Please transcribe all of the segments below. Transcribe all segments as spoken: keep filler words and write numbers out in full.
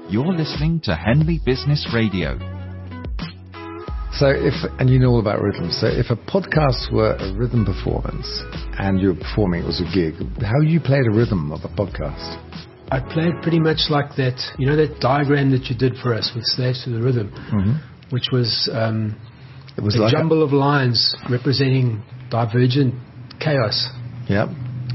You're listening to Henley Business Radio. So if, and you know all about rhythm, so if a podcast were a rhythm performance and you were performing, it was a gig, how you played a rhythm of a podcast? I played pretty much like that, you know, that diagram that you did for us with Slaves to the Rhythm, mm-hmm. which was, um, it was a like jumble a- of lines representing divergent chaos. Yep.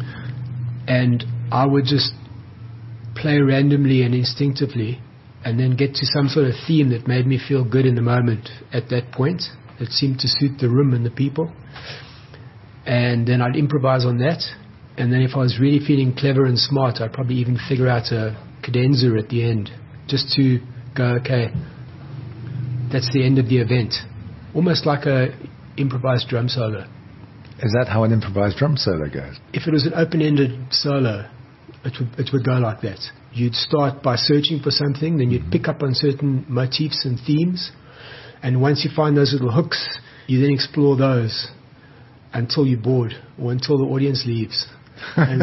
And I would just play randomly and instinctively and then get to some sort of theme that made me feel good in the moment at that point. It seemed to suit the room and the people. And then I'd improvise on that. And then if I was really feeling clever and smart, I'd probably even figure out a cadenza at the end just to go, okay, that's the end of the event. Almost like a improvised drum solo. Is that how an improvised drum solo goes? If it was an open-ended solo, it would, it would go like that. You'd start by searching for something, then you'd pick up on certain motifs and themes, and once you find those little hooks, you then explore those until you're bored or until the audience leaves, and,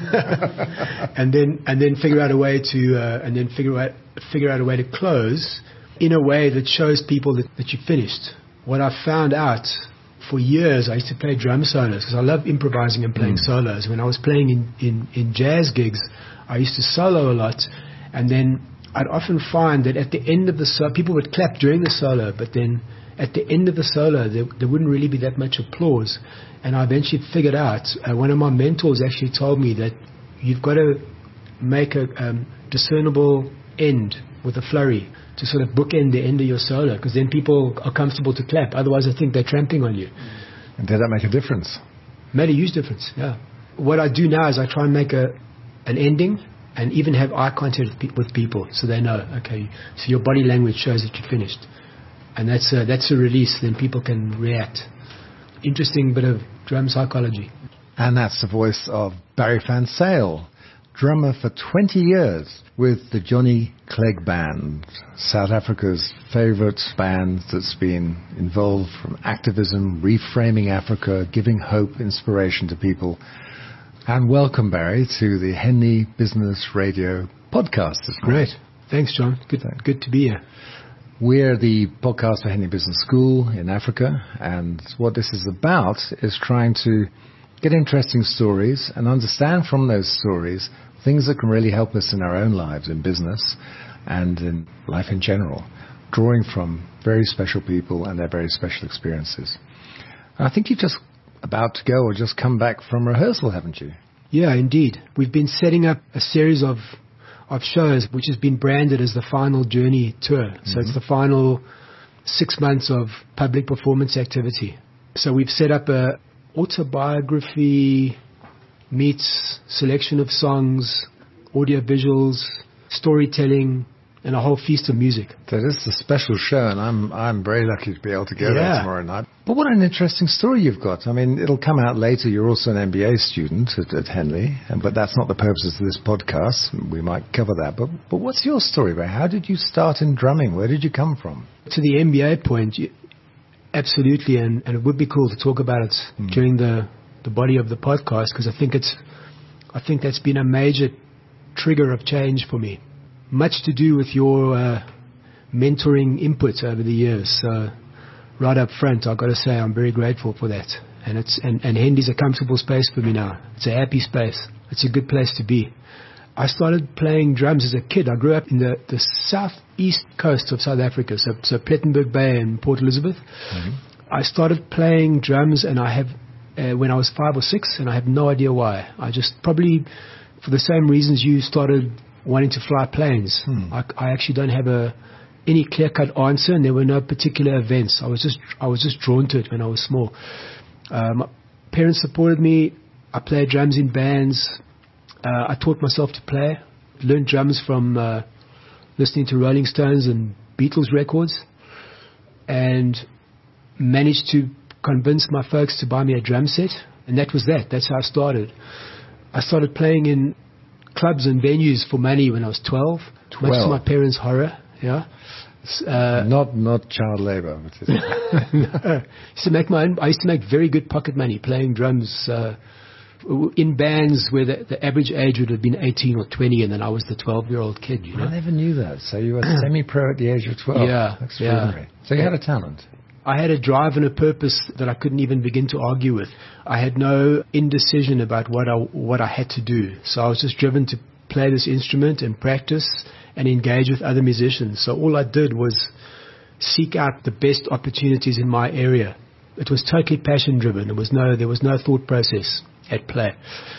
and then and then figure out a way to uh, and then figure out figure out a way to close in a way that shows people that, that you finished. What I found out. For years, I used to play drum solos because I love improvising and playing mm. solos. When I was playing in, in, in jazz gigs, I used to solo a lot. And then I'd often find that at the end of the solo, people would clap during the solo, but then at the end of the solo, there, there wouldn't really be that much applause. And I eventually figured out, uh, one of my mentors actually told me that you've got to make a um, discernible end with a flurry to sort of bookend the end of your solo, because then people are comfortable to clap. Otherwise, I think they're tramping on you. And did that make a difference? Made a huge difference, yeah. What I do now is I try and make a an ending and even have eye contact with people so they know, okay, so your body language shows that you're finished. And that's a, that's a release, then people can react. Interesting bit of drum psychology. And that's the voice of Barry Van Zyl, drummer for twenty years with the Johnny Clegg Band, South Africa's favourite band that's been involved from activism, reframing Africa, giving hope, inspiration to people. And welcome, Barry, to the Henley Business Radio podcast. It's great. Thanks, John. Good, good to be here. We're the podcast for Henley Business School in Africa, and what this is about is trying to get interesting stories and understand from those stories things that can really help us in our own lives, in business and in life in general, drawing from very special people and their very special experiences. And I think you're just about to go or just come back from rehearsal, haven't you? Yeah, indeed. We've been setting up a series of of shows which has been branded as the Final Journey Tour. Mm-hmm. So it's the final six months of public performance activity. So we've set up a autobiography meets selection of songs, audio visuals, storytelling, and a whole feast of music. So this is a special show, and I'm I'm very lucky to be able to go yeah. there tomorrow night. But what an interesting story you've got. I mean, it'll come out later. You're also an M B A student at, at Henley, but that's not the purpose of this podcast. We might cover that. But but what's your story, Ray? How did you start in drumming? Where did you come from? To the M B A point, you, absolutely, and, and it would be cool to talk about it mm. during the the body of the podcast, because I think it's, I think that's been a major trigger of change for me. Much to do with your uh, mentoring input over the years. So right up front, I've got to say I'm very grateful for that. And it's and, and Henley's a comfortable space for me now. It's a happy space. It's a good place to be. I started playing drums as a kid. I grew up in the, the southeast coast of South Africa, so, so Plettenberg Bay and Port Elizabeth. Mm-hmm. I started playing drums, and I have Uh, when I was five or six, and I have no idea why. I just probably, for the same reasons you started wanting to fly planes. Hmm. I, I actually don't have a any clear-cut answer, and there were no particular events. I was just I was just drawn to it when I was small. Uh, my parents supported me. I played drums in bands. Uh, I taught myself to play. Learned drums from uh, listening to Rolling Stones and Beatles records, and managed to convinced my folks to buy me a drum set, and that was that. That's how I started. I started playing in clubs and venues for money when I was twelve, twelve. Much to my parents' horror. Yeah, uh, not not child labour. no. I used to make my own. I used to make very good pocket money playing drums uh, in bands where the, the average age would have been eighteen or twenty, and then I was the twelve-year-old kid, you know. I never knew that. So you were semi-pro at the age of twelve. Yeah. Extraordinary. Yeah. So you had a talent. I had a drive and a purpose that I couldn't even begin to argue with. I had no indecision about what I, what I had to do. So I was just driven to play this instrument and practice and engage with other musicians. So all I did was seek out the best opportunities in my area. It was totally passion driven. There was no, there was no thought process at play.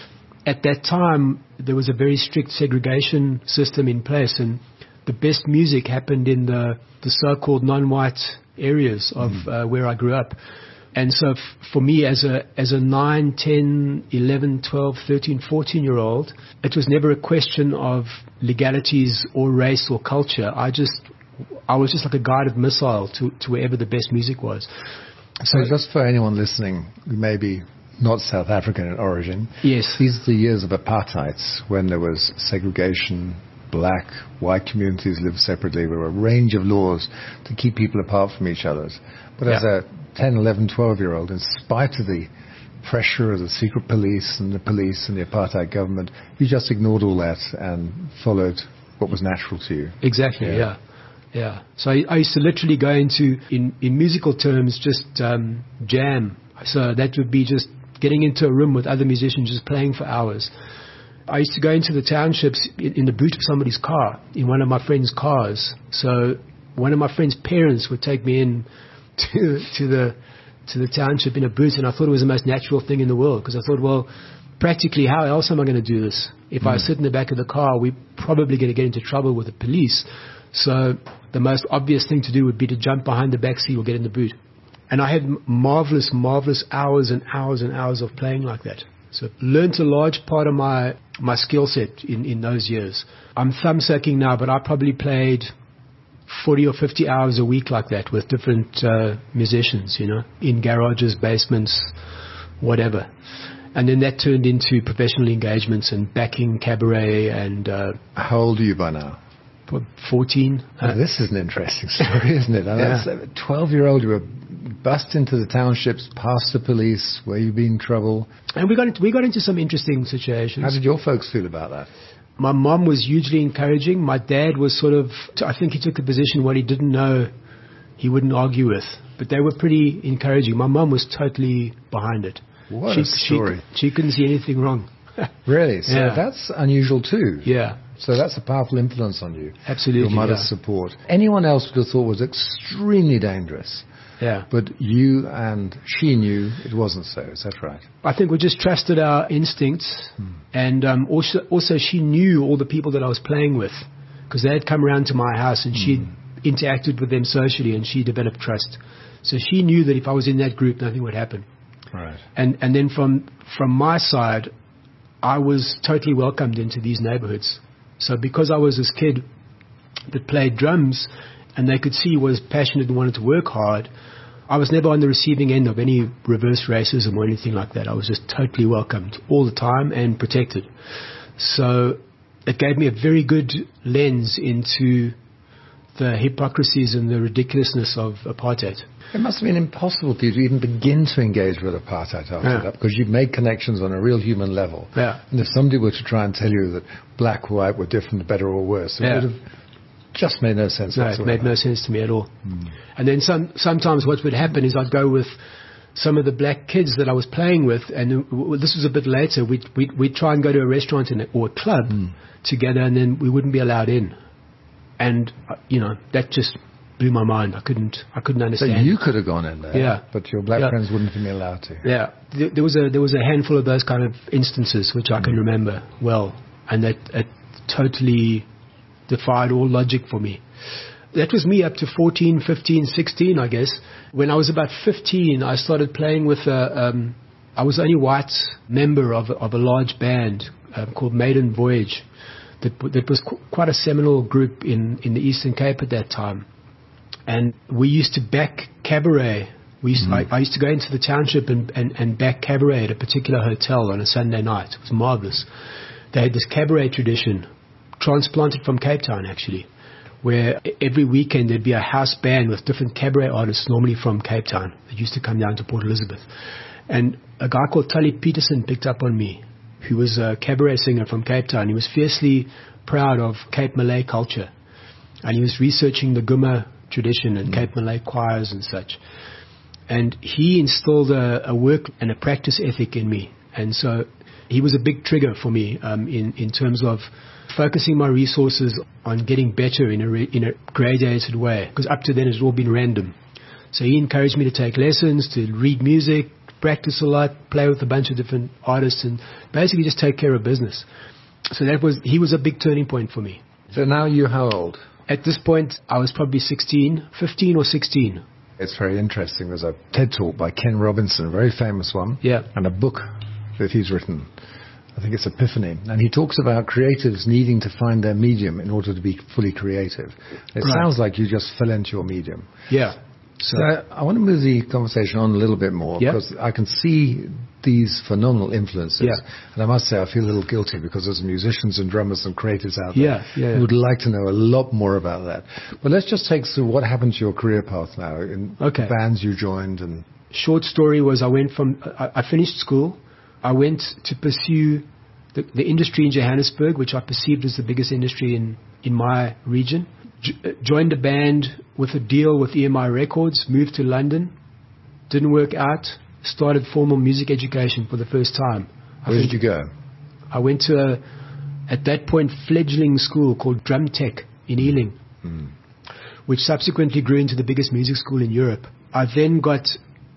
At that time, there was a very strict segregation system in place, and the best music happened in the, the so-called non-white areas of mm. uh, where I grew up. And so f- for me as a as a nine, ten, eleven, twelve, thirteen, fourteen year old, it was never a question of legalities or race or culture. I just I was just like a guided missile to, to wherever the best music was. So just for anyone listening who may be not South African in origin, yes, these are the years of apartheid when there was segregation. Black, white communities lived separately. There were a range of laws to keep people apart from each other. But yeah. as a ten, eleven, twelve-year-old, in spite of the pressure of the secret police and the police and the apartheid government, you just ignored all that and followed what was natural to you. Exactly, yeah. yeah. yeah. So I, I used to literally go into, in, in musical terms, just um, jam. So that would be just getting into a room with other musicians, just playing for hours. I used to go into the townships in, in the boot of somebody's car, in one of my friend's cars. So one of my friend's parents would take me in to, to the to the township in a boot, and I thought it was the most natural thing in the world, because I thought, well, practically, how else am I going to do this? If mm. I sit in the back of the car, we're probably going to get into trouble with the police. So the most obvious thing to do would be to jump behind the back seat or get in the boot. And I had marvelous, marvelous hours and hours and hours of playing like that. So learned a large part of my, my skill set in, in those years. I'm thumb-sucking now, but I probably played forty or fifty hours a week like that with different uh, musicians, you know, in garages, basements, whatever. And then that turned into professional engagements and backing cabaret and... Uh, How old are you by now? fourteen. Oh, this is an interesting story, isn't it? I mean, yeah. twelve-year-old, you were bust into the townships, past the police, where you'd been in trouble. And we got into, we got into some interesting situations. How did your folks feel about that? My mom was hugely encouraging. My dad was sort of, I think he took a position what he didn't know he wouldn't argue with. But they were pretty encouraging. My mom was totally behind it. What she, a story. She, she couldn't see anything wrong. Really? So yeah. That's unusual too. Yeah. So that's a powerful influence on you. Absolutely. Your mother's yeah. support. Anyone else would have thought was extremely dangerous. Yeah. But you and she knew it wasn't so. Is that right? I think we just trusted our instincts. Hmm. And um, also, also she knew all the people that I was playing with, because they had come around to my house and hmm. she interacted with them socially, and she developed trust. So she knew that if I was in that group, nothing would happen. Right. And and then from from my side, I was totally welcomed into these neighborhoods. So because I was this kid that played drums and they could see was passionate and wanted to work hard, I was never on the receiving end of any reverse racism or anything like that. I was just totally welcomed all the time and protected. So it gave me a very good lens into the hypocrisies and the ridiculousness of apartheid. It must have been impossible for you to even begin to engage with apartheid after yeah. that, because you've made connections on a real human level. Yeah. And if somebody were to try and tell you that black or white were different, better or worse, it yeah. would have just made no sense no, whatsoever. It made no sense to me at all. Mm. And then some, sometimes what would happen is I'd go with some of the black kids that I was playing with, and this was a bit later, we'd, we'd, we'd try and go to a restaurant in, or a club mm. together, and then we wouldn't be allowed in. And, uh, you know, that just blew my mind. I couldn't, I couldn't understand. So you could have gone in there, yeah. but your black yeah. friends wouldn't have been allowed to. Yeah, there, there was a there was a handful of those kind of instances which I can remember well, and that it totally defied all logic for me. That was me up to fourteen, fifteen, sixteen, I guess. When I was about fifteen, I started playing with a. Um, I was the only white member of of a large band um, called Maiden Voyage. That that was qu- quite a seminal group in in the Eastern Cape at that time. And we used to back cabaret. We used, mm. I, I used to go into the township and, and, and back cabaret at a particular hotel on a Sunday night. It was marvelous. They had this cabaret tradition, transplanted from Cape Town actually, where every weekend there'd be a house band with different cabaret artists, normally from Cape Town, that used to come down to Port Elizabeth. And a guy called Tully Peterson picked up on me, who was a cabaret singer from Cape Town. He was fiercely proud of Cape Malay culture. And he was researching the Guma tradition and mm. Cape Malay choirs and such. And he instilled a, a work and a practice ethic in me. And so he was a big trigger for me um, in, in terms of focusing my resources on getting better in a, re, in a gradated way. Because up to then it's all been random. So he encouraged me to take lessons, to read music, practice a lot, play with a bunch of different artists, and basically just take care of business. So that was, he was a big turning point for me. So now you're how old? At this point, I was probably sixteen, fifteen or sixteen. It's very interesting. There's a TED Talk by Ken Robinson, a very famous one, yeah, and a book that he's written. I think it's Epiphany. And he talks about creatives needing to find their medium in order to be fully creative. It right. sounds like you just fell into your medium. Yeah. So, so I, I want to move the conversation on a little bit more yeah. because I can see these phenomenal influences. Yeah. And I must say I feel a little guilty because there's musicians and drummers and creatives out there yeah, yeah, yeah. who would like to know a lot more about that. But let's just take through what happened to your career path now in okay. bands you joined. And short story was I went from, I, I finished school. I went to pursue the, the industry in Johannesburg, which I perceived as the biggest industry in, in my region. Jo- joined a band with a deal with E M I Records, moved to London, didn't work out, started formal music education for the first time. Where did you go? I went to a, at that point, fledgling school called Drum Tech in Ealing, mm. which subsequently grew into the biggest music school in Europe. I then got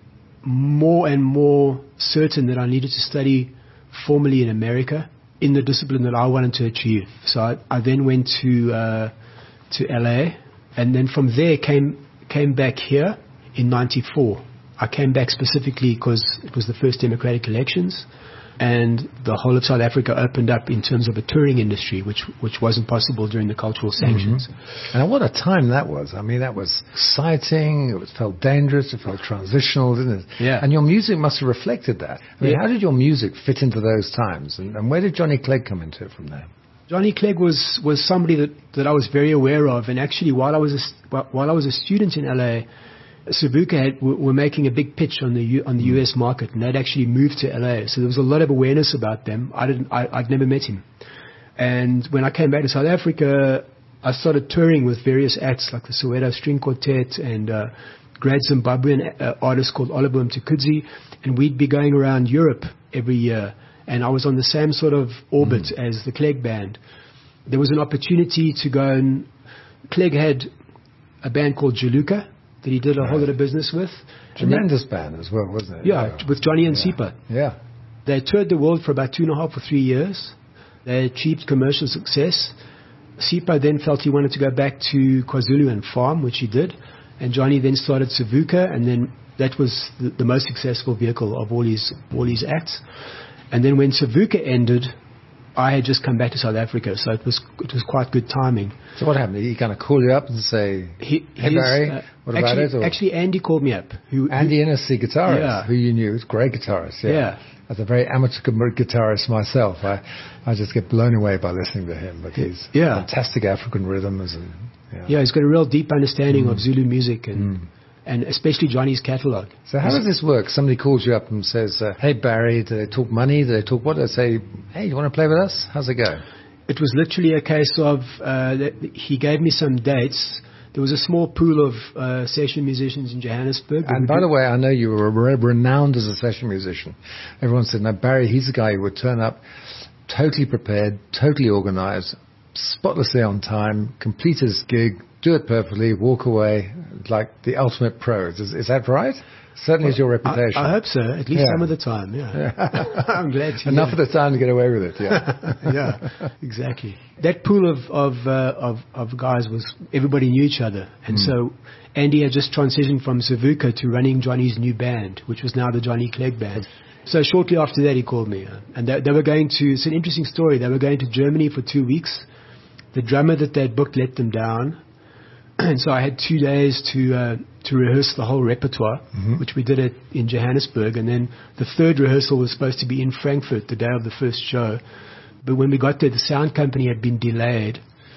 more and more certain that I needed to study formally in America in the discipline that I wanted to achieve. So I, I then went to uh, to L A, and then from there came came back here in ninety-four. I came back specifically because it was the first democratic elections, and the whole of South Africa opened up in terms of a touring industry, which which wasn't possible during the cultural sanctions. Mm-hmm. And what a time that was. I mean, that was exciting, it was, felt dangerous, it felt transitional, didn't it? Yeah. And your music must have reflected that. I mean, yeah. how did your music fit into those times? And, and where did Johnny Clegg come into it from there? Johnny Clegg was, was somebody that, that I was very aware of. And actually, while I was a, while I was a student in L A, Savuka had, were making a big pitch on the U, on the U S market, and they'd actually moved to L A. So there was a lot of awareness about them. I didn't, I, I'd never met him. And when I came back to South Africa, I started touring with various acts like the Soweto String Quartet and uh, great Zimbabwean uh, artist called Oliver Mtukudzi, and we'd be going around Europe every year. And I was on the same sort of orbit mm. as the Clegg band. There was an opportunity to go and Clegg had a band called Jaluka that he did a right. whole lot of business with. Tremendous band as well, wasn't it? Yeah, yeah. with Johnny and yeah. Sipa. Yeah. They toured the world for about two and a half or three years. They achieved commercial success. Sipa then felt he wanted to go back to KwaZulu and farm, which he did. And Johnny then started Savuka, and then that was the, the most successful vehicle of all his all his acts. And then when Savuka ended, I had just come back to South Africa, so it was it was quite good timing. So what happened? Did he kind of call you up and say, he, hey Barry, uh, what actually, about it? Or? Actually, Andy called me up. Who, Andy who, Innes, the guitarist, yeah. who you knew, was a great guitarist. Yeah. yeah. As a very amateur guitarist myself, I, I just get blown away by listening to him. But he's yeah. fantastic African rhythms. And, yeah. yeah, he's got a real deep understanding mm. of Zulu music and... Mm. and especially Johnny's catalogue. So how does this work? Somebody calls you up and says, uh, hey, Barry, do they talk money? Do they talk what? Do they say, hey, you want to play with us? How's it go? It was literally a case of uh, that he gave me some dates. There was a small pool of uh, session musicians in Johannesburg. And by the way, I know you were re- renowned as a session musician. Everyone said, no, Barry, he's the guy who would turn up totally prepared, totally organized, spotlessly on time, complete his gig, do it perfectly, walk away like the ultimate pro. Is, is that right? Certainly well, is your reputation. I, I hope so, at least yeah. some of the time, yeah. yeah. I'm glad to Enough hear. of the time to get away with it, yeah. yeah, exactly. That pool of of, uh, of of guys was, everybody knew each other. And mm. so Andy had just transitioned from Savuka to running Johnny's new band, which was now the Johnny Clegg Band. So shortly after that, he called me. Uh, and they, they were going to, it's an interesting story, they were going to Germany for two weeks. The drummer that they'd booked let them down. And so I had two days to uh, to rehearse the whole repertoire, mm-hmm. which we did it in Johannesburg. And then the third rehearsal was supposed to be in Frankfurt the day of the first show. But when we got there, the sound company had been delayed.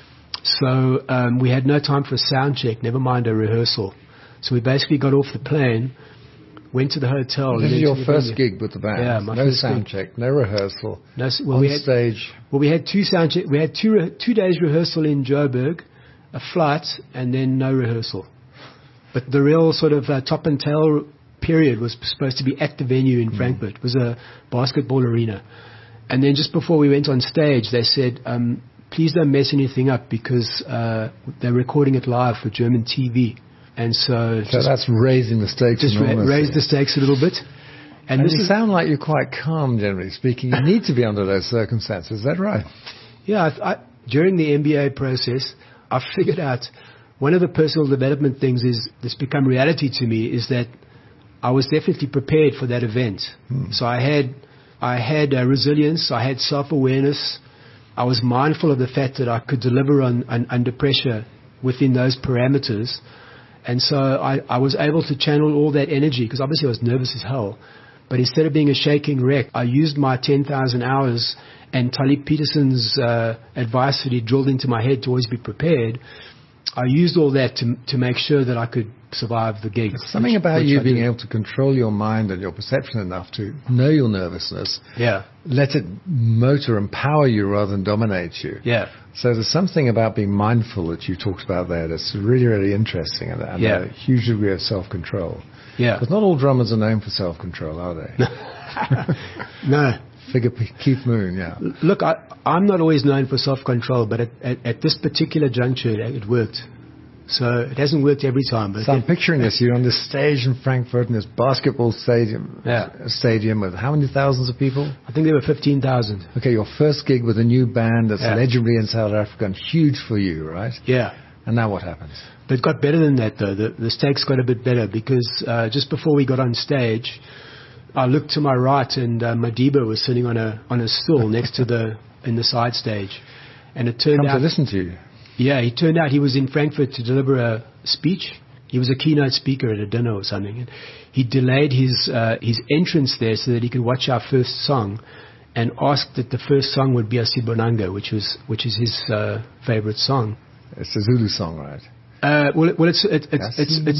So um, we had no time for a sound check, never mind a rehearsal. So we basically got off the plane, went to the hotel. This is your first gig with the band. Yeah, my no first sound gig. check, no rehearsal. No, well, on we had, stage. Well, we had two sound check. We had two re- two days rehearsal in Joburg, a flight, and then no rehearsal. But the real sort of uh, top and tail period was supposed to be at the venue in mm. Frankfurt. It was a basketball arena. And then just before we went on stage, they said, um, please don't mess anything up because uh, they're recording it live for German T V. And so, so that's raising the stakes. Just ra- raise the stakes a little bit. And, and this you is, sound like you're quite calm, generally speaking. You need to be under those circumstances. Is that right? Yeah. I, I, during the M B A process, I figured out one of the personal development things is that's become reality to me is that I was definitely prepared for that event. Hmm. So I had I had uh, resilience. I had self-awareness. I was mindful of the fact that I could deliver on, on under pressure within those parameters. And so I, I was able to channel all that energy because obviously I was nervous as hell. But instead of being a shaking wreck, I used my ten thousand hours and Talib Peterson's uh, advice that he drilled into my head to always be prepared. I used all that to to make sure that I could survive the gig. There's something which, about which you I being did. able to control your mind and your perception enough to know your nervousness. Yeah. Let it motor and power you rather than dominate you. Yeah. So there's something about being mindful that you talked about there that's really, really interesting and, and yeah. a huge degree of self-control. Yeah. But not all drummers are known for self-control, are they? No. Figure Keith Moon, yeah. Look, I, I'm not always known for self-control, but at, at, at this particular juncture, it, it worked. So it hasn't worked every time. But so I'm picturing this. You're on this stage in Frankfurt in this basketball stadium, yeah. stadium with how many thousands of people? I think there were fifteen thousand. Okay, your first gig with a new band that's yeah. legendary in South Africa and huge for you, right? Yeah. And now what happens? But it got better than that, though. The, the stakes got a bit better because uh, just before we got on stage, I looked to my right and uh, Madiba was sitting on a on a stool next to the in the side stage, and it turned Come out to listen to you. Yeah, he turned out he was in Frankfurt to deliver a speech. He was a keynote speaker at a dinner or something. And he delayed his uh, his entrance there so that he could watch our first song, and asked that the first song would be Asibonanga, which was which is his uh, favorite song. It's a Zulu song, right? Uh, well, it, well, it's it's it's it's, it's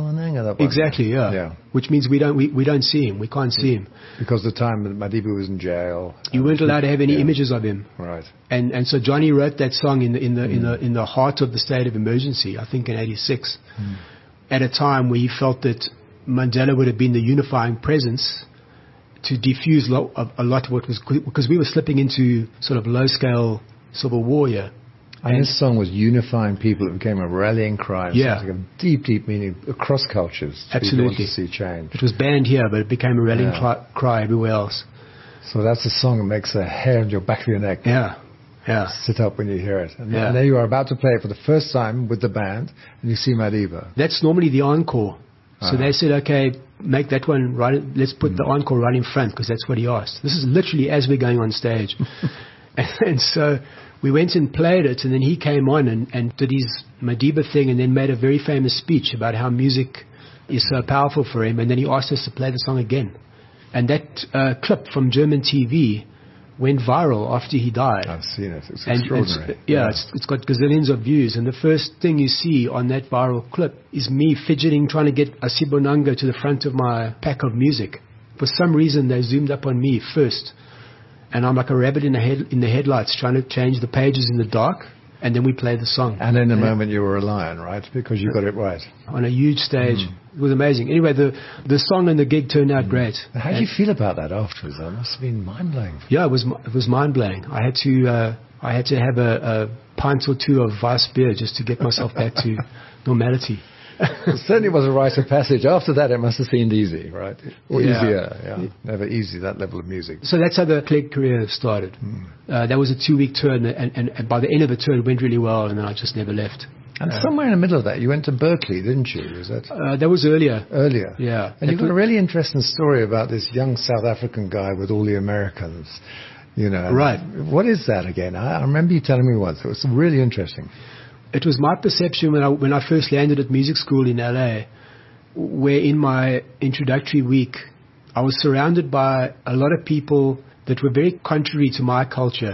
exactly yeah. yeah. Which means we don't we, we don't see him. We can't see him because the time that Madiba was in jail. You weren't allowed to have any yeah. images of him. Right. And and so Johnny wrote that song in the in the mm. in the in the heart of the state of emergency. I think in eighty-six, mm. at a time where he felt that Mandela would have been the unifying presence to diffuse lo- a, a lot of what was because we were slipping into sort of low scale civil war here. And, and this song was unifying people. It became a rallying cry. Yeah. It was like a deep, deep meaning across cultures. Absolutely. People want to see change. It was banned here, but it became a rallying yeah. cry, cry everywhere else. So that's a song that makes the hair on your back of your neck yeah. Yeah. sit up when you hear it. And, yeah. and there you are about to play it for the first time with the band, and you see Madiba. That's normally the encore. So uh-huh. they said, okay, make that one right. Let's put mm. the encore right in front because that's what he asked. This is literally as we're going on stage. and, and so we went and played it, and then he came on and, and did his Madiba thing and then made a very famous speech about how music is so powerful for him. And then he asked us to play the song again. And that uh, clip from German T V went viral after he died. I've seen it. It's and extraordinary. It's, yeah, yeah. It's, it's got gazillions of views. And the first thing you see on that viral clip is me fidgeting, trying to get Asibonanga to the front of my pack of music. For some reason, they zoomed up on me first. And I'm like a rabbit in the head in the headlights trying to change the pages in the dark, and then we play the song. And in a and moment you were a lion, right? Because you got it right. On a huge stage. Mm. It was amazing. Anyway, the the song and the gig turned out mm. great. How did you feel about that afterwards? That must have been mind-blowing. Yeah, it was it was mind-blowing. I had to uh, I had to have a, a pint or two of Weiss beer just to get myself back to normality. It certainly was a rite of passage. After that, it must have seemed easy, right? Or yeah. easier, yeah. Never easy, that level of music. So that's how the Clegg career started. Mm. Uh, that was a two-week tour, and, and, and by the end of the tour, it went really well, and then I just never left. And uh, somewhere in the middle of that, you went to Berkeley, didn't you? Was that? Uh, that was earlier. Earlier? Yeah. And you've got a really interesting story about this young South African guy with all the Americans. You know. Right. What is that again? I, I remember you telling me once. It was really interesting. It was my perception when I when I first landed at music school in L A, where in my introductory week, I was surrounded by a lot of people that were very contrary to my culture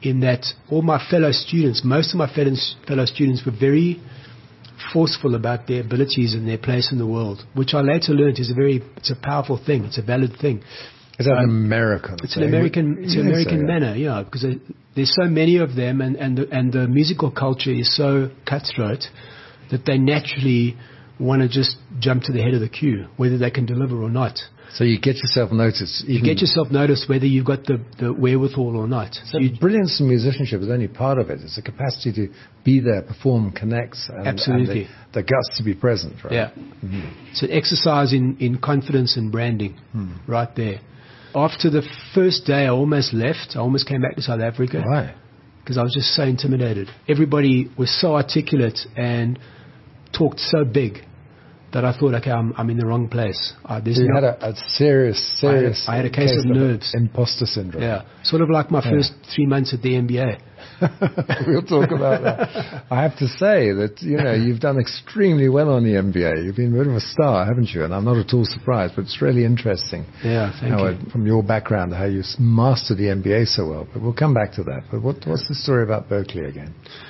in that all my fellow students, most of my fellow, fellow students were very forceful about their abilities and their place in the world, which I later learned is a very, it's a powerful thing. It's a valid thing. Is that um, an American It's thing? an American, it's an Yes, American yeah. manner, yeah, because there- there's so many of them, and, and, the, and the musical culture is so cutthroat that they naturally want to just jump to the head of the queue, whether they can deliver or not. So you get yourself noticed. Even You get yourself noticed whether you've got the, the wherewithal or not. So You- brilliance in musicianship is only part of it. It's the capacity to be there, perform, connect, and, Absolutely. and the, the guts to be present, right? Yeah. It's an exercise in, in confidence and branding right there. After the first day, I almost left. I almost came back to South Africa Why? because I was just so intimidated. Everybody was so articulate and talked so big that I thought, okay, I'm, I'm in the wrong place. Uh, there's So you no- had a, a serious, serious I had a case of nerves. imposter syndrome. yeah, sort of like my first three months at the N B A. We'll talk about that. I have to say that, you know, you've done extremely well on the N B A. You've been a bit of a star, haven't you? And I'm not at all surprised, but it's really interesting. Yeah, thank how you. it, from your background, how you s- mastered the N B A so well. But we'll come back to that. But what, what's the story about Berkeley again?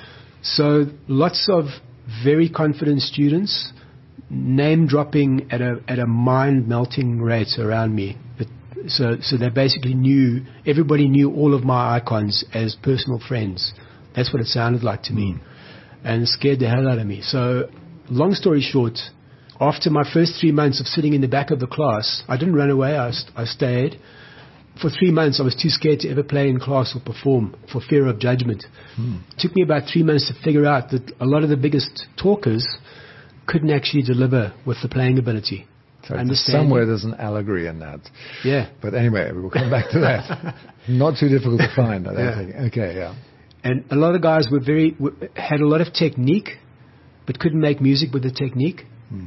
So lots of very confident students, name dropping at a at a mind melting rate around me. But, so so they basically knew, everybody knew all of my icons as personal friends. That's what it sounded like to me, and it scared the hell out of me. So long story short, after my first three months of sitting in the back of the class, I didn't run away. I, st- I stayed. For three months, I was too scared to ever play in class or perform for fear of judgment. It took me about three months to figure out that a lot of the biggest talkers couldn't actually deliver with the playing ability. So Understanding. somewhere there's an allegory in that. Yeah. But anyway, we'll come back to that. Not too difficult to find, I don't Yeah. think. Okay, yeah. And a lot of guys were very, were, had a lot of technique, but couldn't make music with the technique.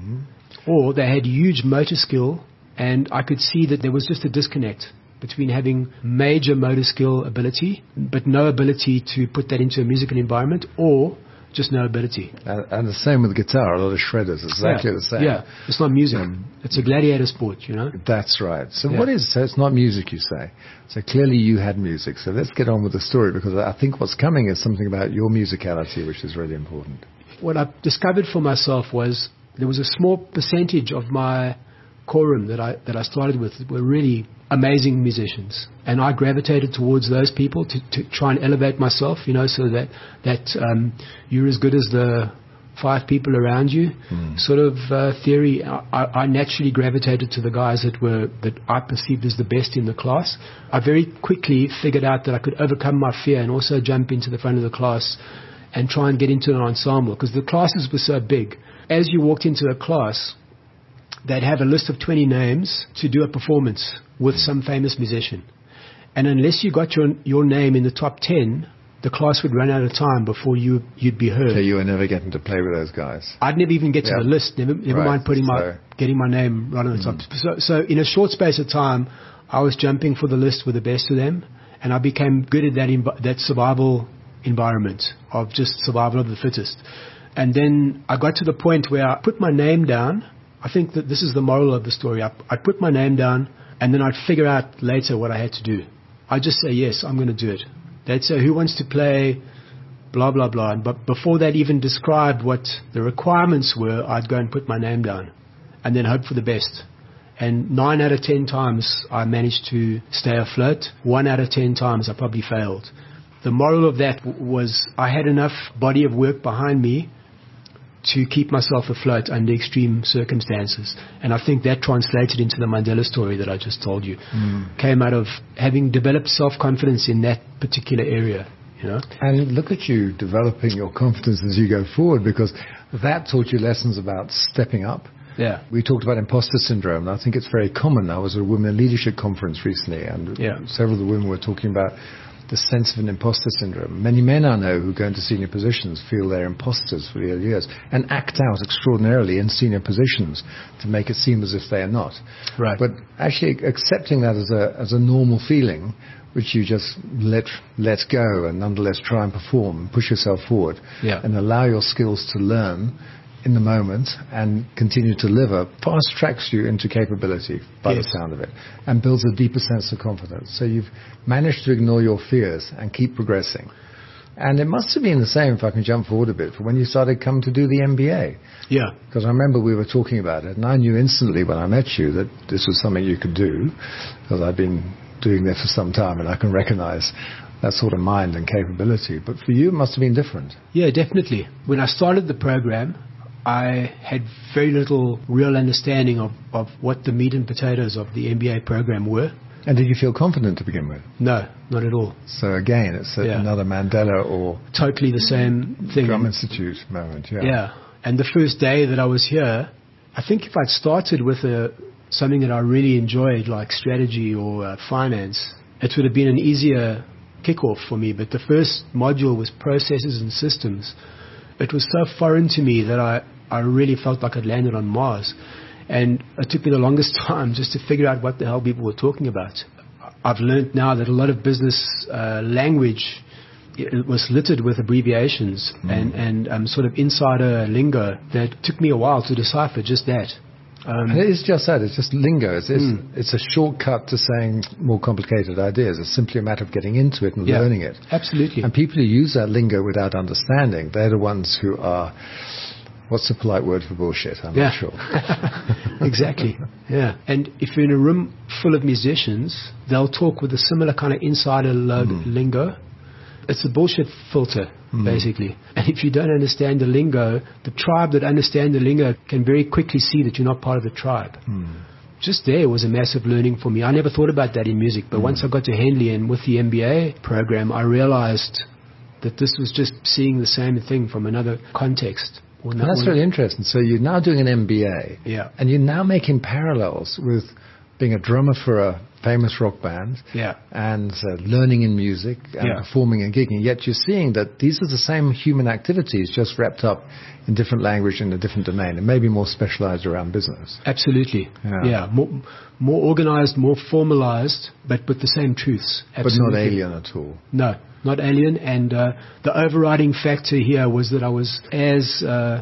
Or they had huge motor skill, and I could see that there was just a disconnect between having major motor skill ability, but no ability to put that into a musical environment, or just no ability. And, and the same with guitar, a lot of shredders, exactly yeah. the same. Yeah, it's not music. Um, it's a gladiator sport, you know? That's right. So Yeah. what is, so it's not music, you say. So clearly you had music. So let's get on with the story, because I think what's coming is something about your musicality, which is really important. What I discovered for myself was there was a small percentage of my quorum that I that I started with that were really amazing musicians, and I gravitated towards those people to, to try and elevate myself, you know, so that that um, you're as good as the five people around you, sort of uh, theory. I, I naturally gravitated to the guys that were that I perceived as the best in the class. I very quickly figured out that I could overcome my fear and also jump into the front of the class and try and get into an ensemble, because the classes were so big. As you walked into a class, they'd have a list of twenty names to do a performance with some famous musician. And unless you got your your name in the top ten, the class would run out of time before you, you'd be heard. So you were never getting to play with those guys. I'd never even get to Yeah. the list, never, never Right, mind putting my so- getting my name right on the top. So, so in a short space of time, I was jumping for the list with the best of them, and I became good at that env- that survival environment of just survival of the fittest. And then I got to the point where I put my name down. I think that this is the moral of the story. I, I put my name down, and then I'd figure out later what I had to do. I'd just say, yes, I'm going to do it. They'd say, who wants to play blah, blah, blah. But before they'd even described what the requirements were, I'd go and put my name down and then hope for the best. And nine out of ten times I managed to stay afloat. One out of ten times I probably failed. The moral of that w- was I had enough body of work behind me to keep myself afloat under extreme circumstances. And I think that translated into the Mandela story that I just told you. Mm. Came out of having developed self-confidence in that particular area, you know. And look at you developing your confidence as you go forward, because that taught you lessons about stepping up. Yeah. We talked about imposter syndrome, and I think it's very common. I was at a women leadership conference recently, and Yeah. several of the women were talking about the sense of an imposter syndrome. Many men I know who go into senior positions feel they're imposters for the early years and act out extraordinarily in senior positions to make it seem as if they are not. Right. But actually accepting that as a as a normal feeling, which you just let let go and nonetheless try and perform and push yourself forward, Yeah. and allow your skills to learn, in the moment and continue to deliver fast tracks you into capability by Yes. the sound of it and builds a deeper sense of confidence. So you've managed to ignore your fears and keep progressing. And it must have been the same, if I can jump forward a bit, for when you started coming to do the M B A. Yeah. Because I remember we were talking about it, and I knew instantly when I met you that this was something you could do, because I've been doing this for some time, and I can recognize that sort of mind and capability. But for you, it must have been different. Yeah, definitely. When I started the program, I had very little real understanding of, of what the meat and potatoes of the M B A program were. And did you feel confident to begin with? No, not at all. So again, it's a, Yeah. another Mandela or Totally the same thing. Drum Institute moment. Yeah. Yeah. And the first day that I was here, I think if I'd started with a, something that I really enjoyed, like strategy or uh, finance, it would have been an easier kickoff for me. But the first module was processes and systems. It was so foreign to me that I, I really felt like I'd landed on Mars. And it took me the longest time just to figure out what the hell people were talking about. I've learned now that a lot of business uh, language it was littered with abbreviations mm. and, and um, sort of insider lingo that took me a while to decipher just that. Um, and it is just that. It's just lingo. It's, it's, mm. it's a shortcut to saying more complicated ideas. It's simply a matter of getting into it and yeah, learning it. Absolutely. And people who use that lingo without understanding, they're the ones who are... What's the polite word for bullshit? I'm yeah. not sure. Exactly. Yeah. And if you're in a room full of musicians, they'll talk with a similar kind of insider mm. lingo. It's a bullshit filter, mm. basically. And if you don't understand the lingo, the tribe that understand the lingo can very quickly see that you're not part of the tribe. Mm. Just there was a massive learning for me. I never thought about that in music, but mm. once I got to Henley and with the M B A program, I realized that this was just seeing the same thing from another context. Well, and that's really interesting. So you're now doing an M B A, yeah, and you're now making parallels with being a drummer for a famous rock band, yeah, and uh, learning in music and yeah. performing and gigging. Yet you're seeing that these are the same human activities, just wrapped up in different language in a different domain, and maybe more specialized around business. Absolutely, yeah, yeah. more, more organized, more formalized, but with the same truths. Absolutely. But not alien at all. No. Not alien, and uh, the overriding factor here was that I was as, uh,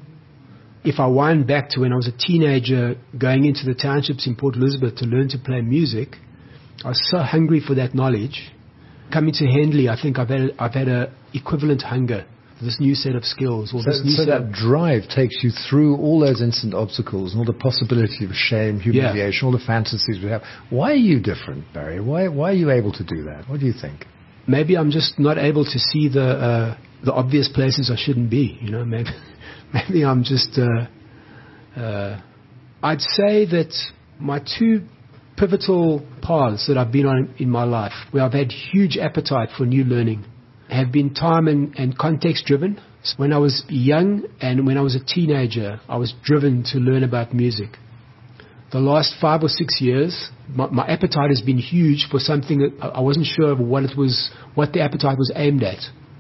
if I wind back to when I was a teenager going into the townships in Port Elizabeth to learn to play music, I was so hungry for that knowledge. Coming to Henley, I think I've had, I've had a equivalent hunger for this new set of skills. Or so this new so set that of drive takes you through all those instant obstacles and all the possibility of shame, humiliation, yeah. all the fantasies we have. Why are you different, Barry? Why, why are you able to do that? What do you think? Maybe I'm just not able to see the uh, the obvious places I shouldn't be. You know, maybe maybe I'm just. Uh, uh, I'd say that my two pivotal paths that I've been on in my life, where I've had huge appetite for new learning, have been time and, and context driven. So when I was young and when I was a teenager, I was driven to learn about music. The last five or six years, my, my appetite has been huge for something that I wasn't sure of what it was, what the appetite was aimed at.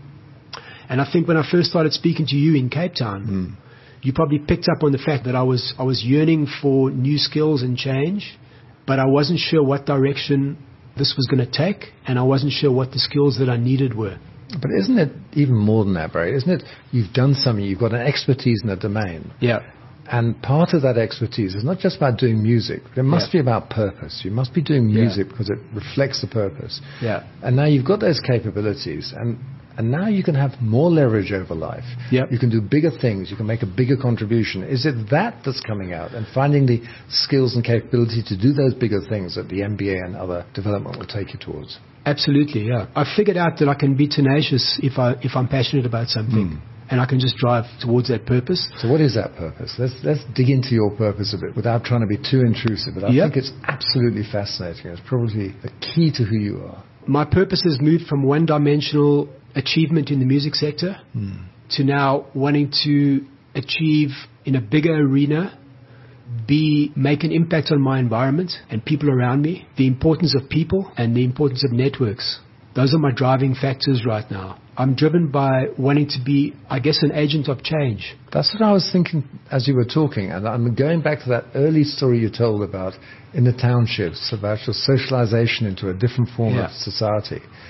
And I think when I first started speaking to you in Cape Town, mm. you probably picked up on the fact that I was I was yearning for new skills and change, but I wasn't sure what direction this was going to take, and I wasn't sure what the skills that I needed were. But isn't it even more than that, Barry? Isn't it you've done something, you've got an expertise in a domain. Yeah. And part of that expertise is not just about doing music, but it must yeah. be about purpose. You must be doing music yeah. because it reflects the purpose. Yeah. And now you've got those capabilities, and, and now you can have more leverage over life. Yep. You can do bigger things. You can make a bigger contribution. Is it that that's coming out, and finding the skills and capability to do those bigger things that the M B A and other development will take you towards? Absolutely, yeah. I figured out that I can be tenacious if, I, if I'm passionate about something. Mm. And I can just drive towards that purpose. So what is that purpose? Let's let's dig into your purpose a bit without trying to be too intrusive. But I yep. think it's absolutely fascinating. It's probably the key to who you are. My purpose has moved from one-dimensional achievement in the music sector mm. to now wanting to achieve in a bigger arena, be make an impact on my environment and people around me, the importance of people and the importance of networks. Those are my driving factors right now. I'm driven by wanting to be, I guess, an agent of change. That's what I was thinking as you were talking. And I'm going back to that early story you told about in the townships, about your socialization into a different form yeah. of society.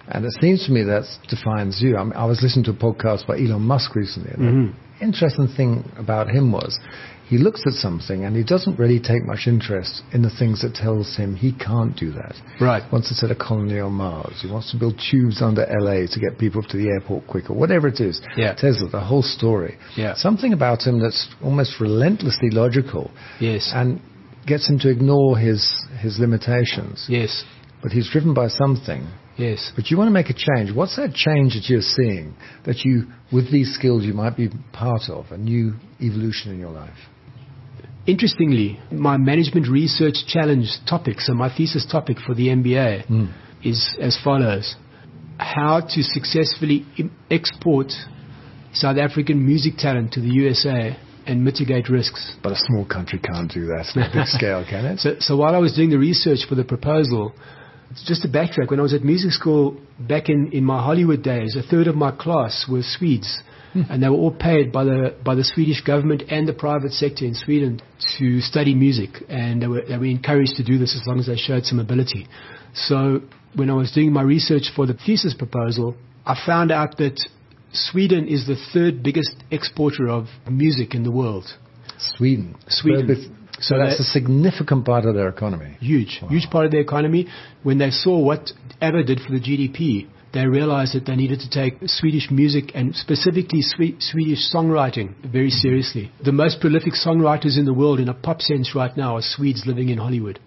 And it seems to me that defines you. I, mean, I was listening to a podcast by Elon Musk recently. And Mm-hmm. the interesting thing about him was he looks at something and he doesn't really take much interest in the things that tells him he can't do that. Right. He wants to set a colony on Mars. He wants to build tubes under L A to get people to the airport quicker. Whatever it is. Yeah. Tesla, the whole story. Yeah. Something about him that's almost relentlessly logical. Yes. And gets him to ignore his his limitations. Yes. But he's driven by something. Yes. But you want to make a change. What's that change that you're seeing that you, with these skills, you might be part of, a new evolution in your life? Interestingly, my management research challenge topic, so my thesis topic for the M B A Mm. is as follows. How to successfully im- export South African music talent to the U S A and mitigate risks. But a small country can't do that on a big scale, can it? So, so while I was doing the research for the proposal, just to backtrack, when I was at music school back in, in my Hollywood days, a third of my class were Swedes. And they were all paid by the by the Swedish government and the private sector in Sweden to study music. And they were, they were encouraged to do this as long as they showed some ability. So when I was doing my research for the thesis proposal, I found out that Sweden is the third biggest exporter of music in the world. Sweden. Sweden. But- So that's a significant part of their economy. Huge, Wow. huge part of their economy. When they saw what ABBA did for the G D P, they realized that they needed to take Swedish music and specifically Swe- Swedish songwriting very seriously. The most prolific songwriters in the world in a pop sense right now are Swedes living in Hollywood.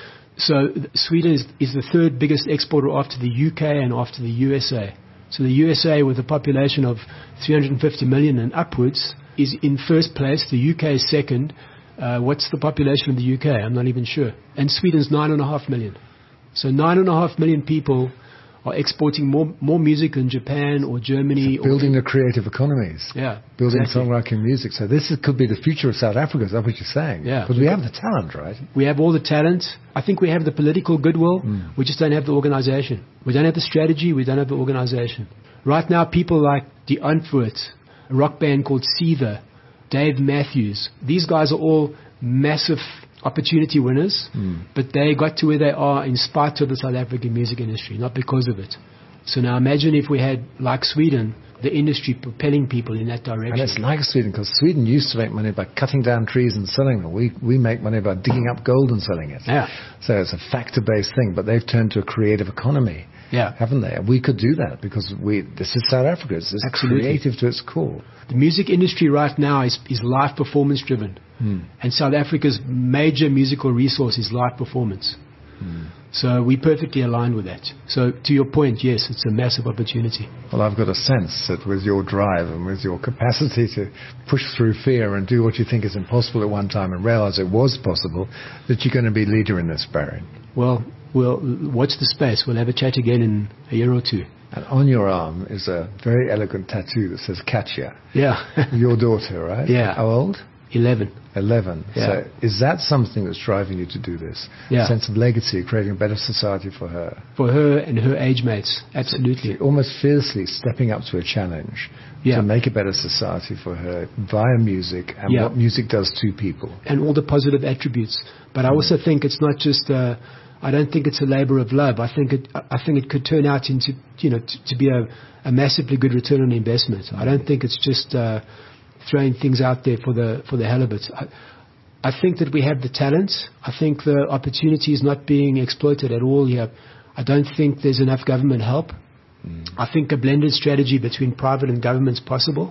So th- Sweden is, is the third biggest exporter after the U K and after the U S A. So the U S A, with a population of three hundred fifty million and upwards, is in first place. The U K is second. Uh, what's the population of the U K? I'm not even sure. And Sweden's nine and a half million. So nine and a half million people are exporting more more music than Japan or Germany. Building or, the creative economies. Yeah. Building exactly. songwriting music. So this is, could be the future of South Africa. Is that what you're saying? Yeah. Because we have the talent, right? We have all the talent. I think we have the political goodwill. Mm. We just don't have the organization. We don't have the strategy. We don't have the organization. Right now, people like Die Antwoord, a rock band called Seether, Dave Matthews, these guys are all massive opportunity winners, Mm. but they got to where they are in spite of the South African music industry, not because of it. So now imagine if we had, like Sweden, the industry propelling people in that direction. And it's like Sweden, because Sweden used to make money by cutting down trees and selling them. We we make money by digging up gold and selling it. Yeah. So it's a factor-based thing, but they've turned to a creative economy, Yeah. haven't they? And we could do that because we. This is South Africa. It's it's Absolutely. creative to its core. The music industry right now is, is live performance driven. Hmm. And South Africa's major musical resource is live performance. Hmm. So we're perfectly aligned with that. So to your point, yes, it's a massive opportunity. Well, I've got a sense that with your drive and with your capacity to push through fear and do what you think is impossible at one time and realize it was possible, that you're going to be leader in this, Barry. Well, we'll watch the space. We'll have a chat again in a year or two. And on your arm is a very elegant tattoo that says Katja, Yeah. your daughter, right? Yeah. How old? eleven. Eleven. Yeah. So is that something that's driving you to do this? Yeah. A sense of legacy, creating a better society for her. For her and her age mates. Absolutely. Almost fiercely stepping up to a challenge Yeah. to make a better society for her via music and Yeah. what music does to people. And all the positive attributes. But I also think it's not just uh, I don't think it's a labor of love. I think it I think it could turn out into, you know, to, to be a, a massively good return on investment. I don't think it's just uh, throwing things out there for the for the hell of it. I, I think that we have the talent. I think the opportunity is not being exploited at all here. I don't think there's enough government help. Mm. I think a blended strategy between private and government is possible.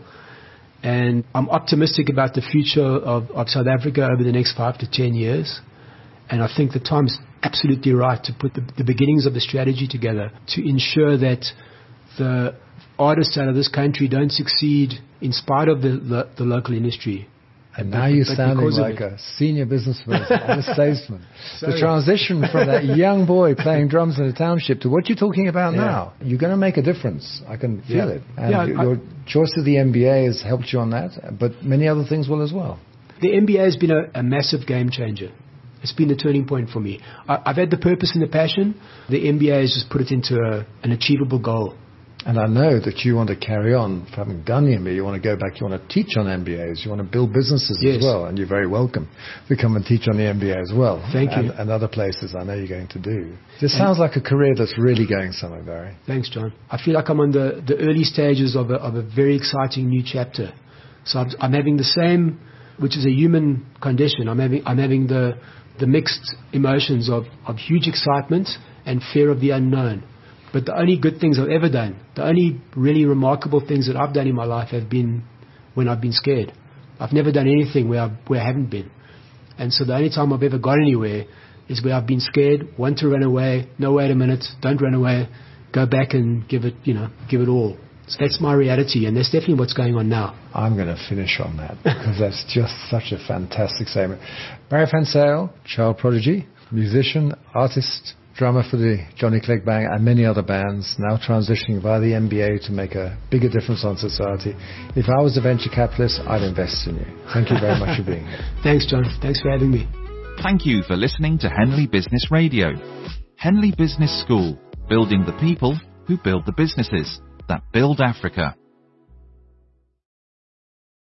And I'm optimistic about the future of, of South Africa over the next five to ten years. And I think the time is absolutely right to put the, the beginnings of the strategy together to ensure that the artists out of this country don't succeed in spite of the, the, the local industry. And But- now you're but sounding because of like it. a senior business person and a statesman. The Sorry. transition from that young boy playing drums in a township to what you're talking about Yeah. now, you're going to make a difference. I can feel Yeah. it. And Yeah, your, I- your choice of the M B A has helped you on that, but many other things will as well. The M B A has been a, a massive game changer. It's been the turning point for me. I, I've had the purpose and the passion. The M B A has just put it into a, an achievable goal. And I know that you want to carry on, having done the M B A, you want to go back, you want to teach on M B As, you want to build businesses yes. as well, and you're very welcome to come and teach on the M B A as well. Thank and, you. And other places I know you're going to do. This and sounds like a career that's really going somewhere, Barry. Thanks, John. I feel like I'm on the, the early stages of a, of a very exciting new chapter. So I'm, I'm having the same, which is a human condition. I'm having, I'm having the, the mixed emotions of, of huge excitement and fear of the unknown. But the only good things I've ever done, the only really remarkable things that I've done in my life have been when I've been scared. I've never done anything where I, where I haven't been. And so the only time I've ever got anywhere is where I've been scared, want to run away, no, wait a minute, don't run away, go back and give it, you know, give it all. So that's my reality, and that's definitely what's going on now. I'm going to finish on that, because that's just such a fantastic statement. Barry Van Zyl, child prodigy, musician, artist, drummer for the Johnny Clegg Band and many other bands, now transitioning via the M B A to make a bigger difference on society. If I was a venture capitalist, I'd invest in you. Thank you very much for being here. Thanks, John. Thanks for having me. Thank you for listening to Henley Business Radio. Henley Business School, building the people who build the businesses that build Africa.